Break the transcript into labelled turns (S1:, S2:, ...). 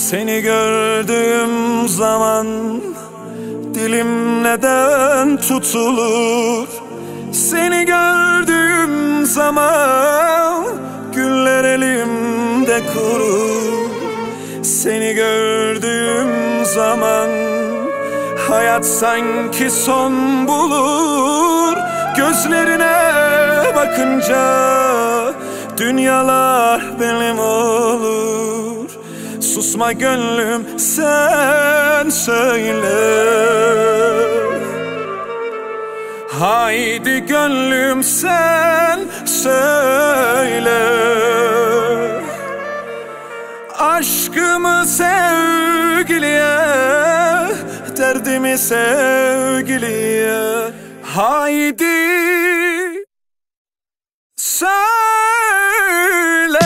S1: Seni gördüğüm zaman dilim neden tutulur? Seni gördüğüm zaman güller elimde kurur. Seni gördüğüm zaman hayat sanki son bulur. Gözlerine bakınca dünyalar benim olur. Susma gönlüm, sen söyle. Haydi gönlüm, sen söyle. Aşkımı sevgiliye, derdimi sevgiliye. Haydi söyle.